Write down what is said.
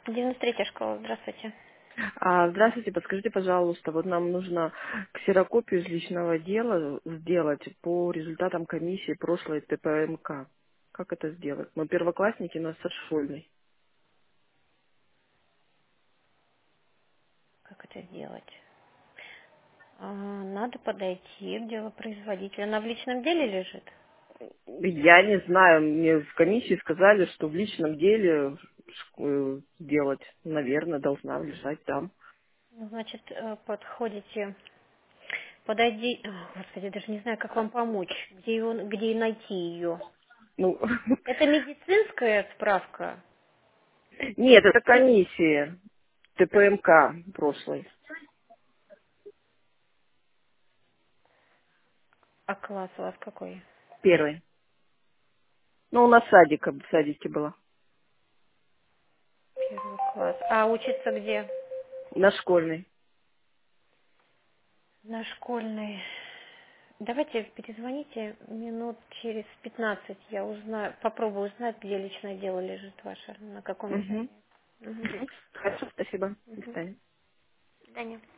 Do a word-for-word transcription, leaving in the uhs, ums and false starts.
девяносто третья школа, здравствуйте. А, здравствуйте, подскажите, пожалуйста, вот нам нужно ксерокопию из личного дела сделать по результатам комиссии прошлой Т П М К. Как это сделать? Мы первоклассники, но со школьной. Как это сделать? А, надо подойти к делопроизводителю. Она в личном деле лежит? Я не знаю, мне в комиссии сказали, что в личном деле ш- сделать, наверное, должна лежать там. Ну, значит, э, подходите, подойди... а, Господи, я даже не знаю, как вам помочь, где, ее, где найти ее. Ну, Это медицинская справка? нет, это комиссия Т П М К прошлой, А класс у вас какой? первой. Ну, у нас садика, в садике была, Первый класс. А учиться где? на школьной. На школьной. Давайте перезвоните минут через пятнадцать. Я узнаю, попробую узнать, где личное дело лежит ваше, на каком Угу. здании. Угу. Хорошо, спасибо. До Угу. свидания. До свидания.